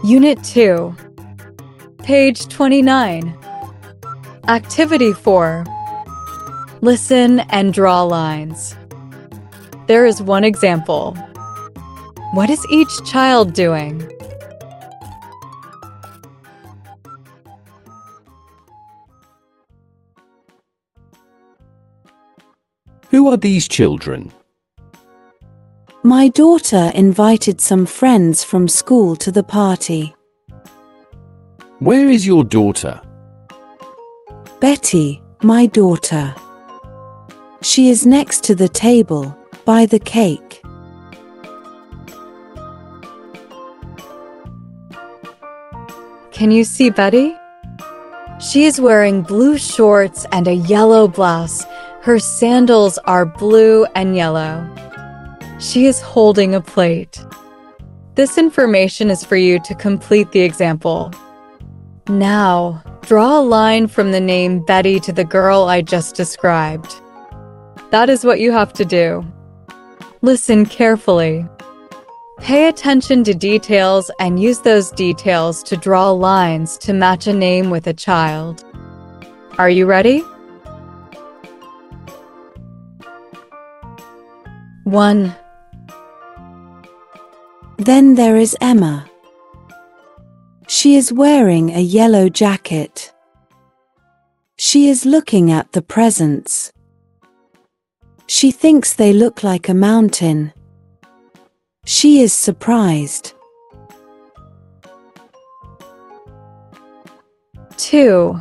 Unit 2, page 29. Activity 4. Listen and draw lines. There is one example. What is each child doing? Who are these children? My daughter invited some friends from school to the party. Where is your daughter? Betty, my daughter. She is next to the table, by the cake. Can you see Betty? She is wearing blue shorts and a yellow blouse. Her sandals are blue and yellow. She is holding a plate. This information is for you to complete the example. Now, draw a line from the name Betty to the girl I just described. That is what you have to do. Listen carefully. Pay attention to details and use those details to draw lines to match a name with a child. Are you ready? 1. Then there is Emma. She is wearing a yellow jacket. She is looking at the presents. She thinks they look like a mountain. She is surprised. 2.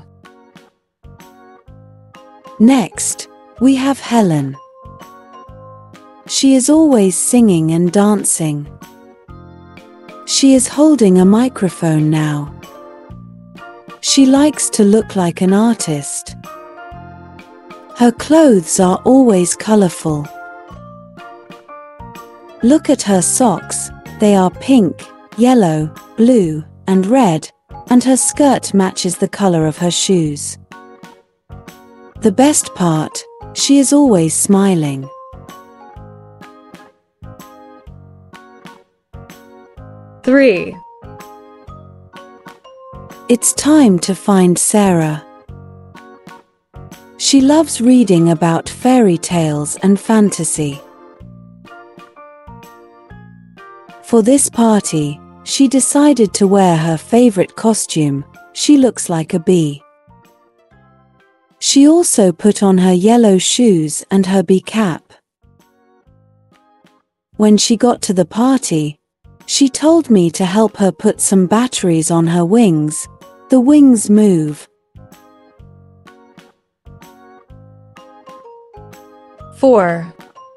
Next, we have Helen. She is always singing and dancing. She is holding a microphone now. She likes to look like an artist. Her clothes are always colorful. Look at her socks. They are pink, yellow, blue, and red, and her skirt matches the color of her shoes. The best part, she is always smiling. 3. It's time to find Sarah. She loves reading about fairy tales and fantasy. For this party, she decided to wear her favorite costume. She looks like a bee. She also put on her yellow shoes and her bee cap. When she got to the party, she told me to help her put some batteries on her wings. The wings move. 4.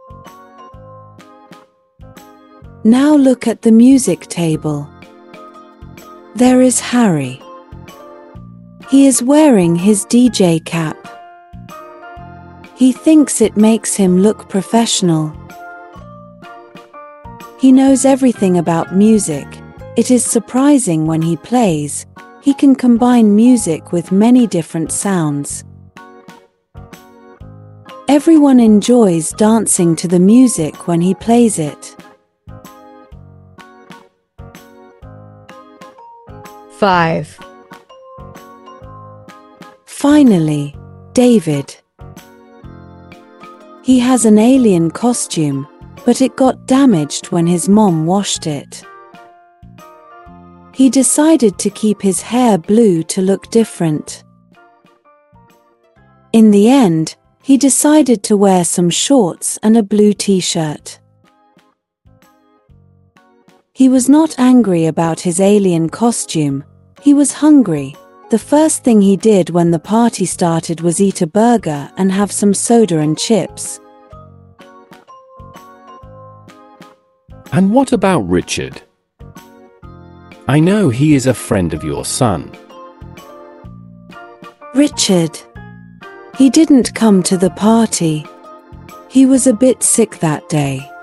Now look at the music table. There is Harry. He is wearing his DJ cap. He thinks it makes him look professional. He knows everything about music. It is surprising when he plays. He can combine music with many different sounds. Everyone enjoys dancing to the music when he plays it. 5. Finally, David. He has an alien costume, but it got damaged when his mom washed it. He decided to keep his hair blue to look different. In the end, he decided to wear some shorts and a blue t-shirt. He was not angry about his alien costume. He was hungry. The first thing he did when the party started was eat a burger and have some soda and chips. And what about Richard? I know he is a friend of your son. Richard. He didn't come to the party. He was a bit sick that day.